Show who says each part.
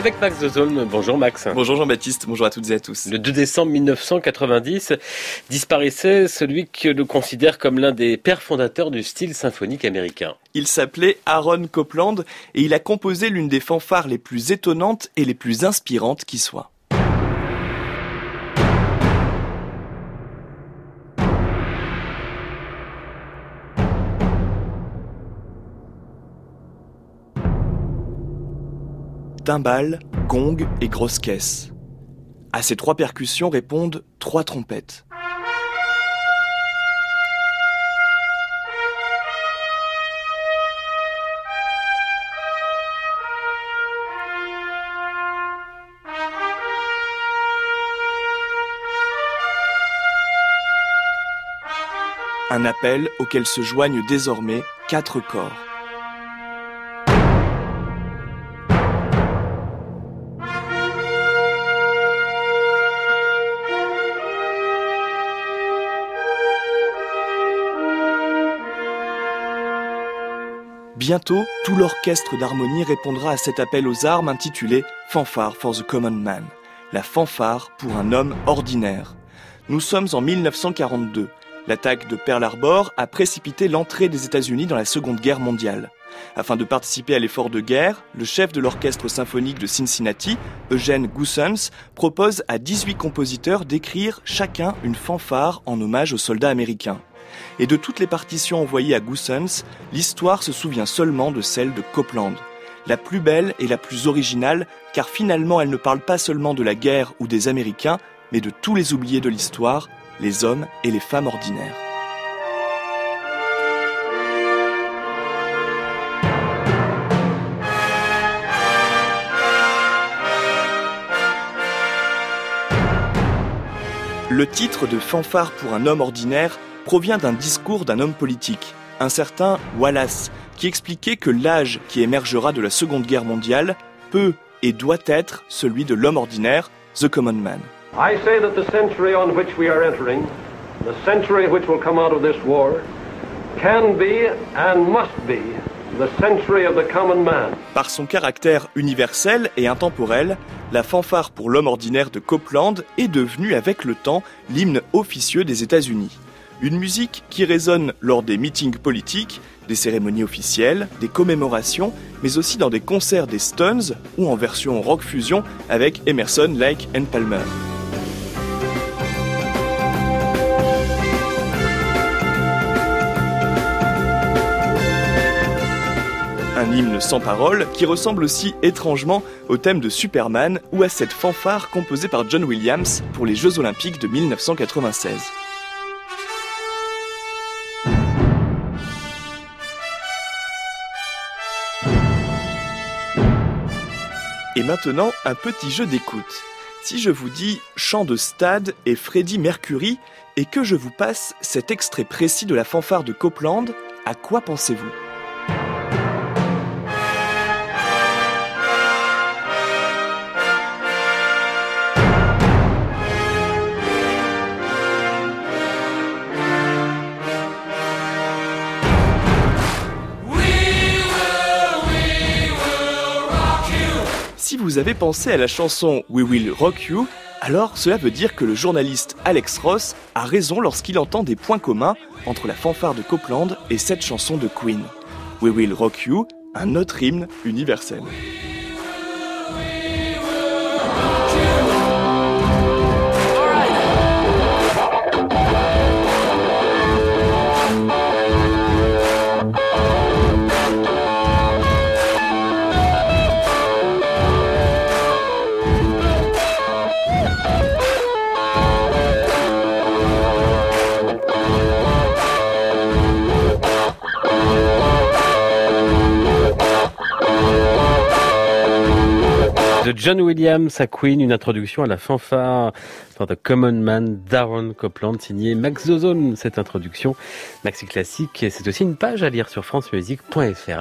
Speaker 1: avec Max Zozolm. Bonjour Max.
Speaker 2: Bonjour Jean-Baptiste, bonjour à toutes et à tous.
Speaker 1: Le 2 décembre 1990 disparaissait celui que l'on considère comme l'un des pères fondateurs du style symphonique américain.
Speaker 2: Il s'appelait Aaron Copland et il a composé l'une des fanfares les plus étonnantes et les plus inspirantes qui soient. Timbales, gong et grosse caisse. À ces trois percussions répondent trois trompettes. Un appel auquel se joignent désormais 4 corps. Bientôt, tout l'orchestre d'harmonie répondra à cet appel aux armes intitulé « Fanfare for the Common Man », la fanfare pour un homme ordinaire. Nous sommes en 1942. L'attaque de Pearl Harbor a précipité l'entrée des États-Unis dans la Seconde Guerre mondiale. Afin de participer à l'effort de guerre, le chef de l'orchestre symphonique de Cincinnati, Eugene Goossens, propose à 18 compositeurs d'écrire chacun une fanfare en hommage aux soldats américains. Et de toutes les partitions envoyées à Goossens, l'histoire se souvient seulement de celle de Copland. La plus belle et la plus originale, car finalement elle ne parle pas seulement de la guerre ou des Américains, mais de tous les oubliés de l'histoire, les hommes et les femmes ordinaires. Le titre de Fanfare pour un homme ordinaire provient d'un discours d'un homme politique, un certain Wallace, qui expliquait que l'âge qui émergera de la Seconde Guerre mondiale peut et doit être celui de l'homme ordinaire, the common man.
Speaker 3: I say that the century on which we are entering, the century which will come out of this war, can be and must be the century of the common man.
Speaker 2: Par son caractère universel et intemporel, la fanfare pour l'homme ordinaire de Copland est devenue avec le temps l'hymne officieux des États-Unis. Une musique qui résonne lors des meetings politiques, des cérémonies officielles, des commémorations, mais aussi dans des concerts des Stones ou en version rock fusion avec Emerson, Lake and Palmer. Un hymne sans paroles qui ressemble aussi étrangement au thème de Superman ou à cette fanfare composée par John Williams pour les Jeux Olympiques de 1996. Et maintenant, un petit jeu d'écoute. Si je vous dis chant de stade et Freddie Mercury et que je vous passe cet extrait précis de la fanfare de Copland, à quoi pensez-vous ? Si vous avez pensé à la chanson We Will Rock You, alors cela veut dire que le journaliste Alex Ross a raison lorsqu'il entend des points communs entre la fanfare de Copland et cette chanson de Queen. We Will Rock You, un autre hymne universel.
Speaker 1: De John Williams à Queen, une introduction à la fanfare for the Common Man d'Aaron Copland, signé Max Zozolm. Cette introduction, Maxi Classique, c'est aussi une page à lire sur francemusique.fr.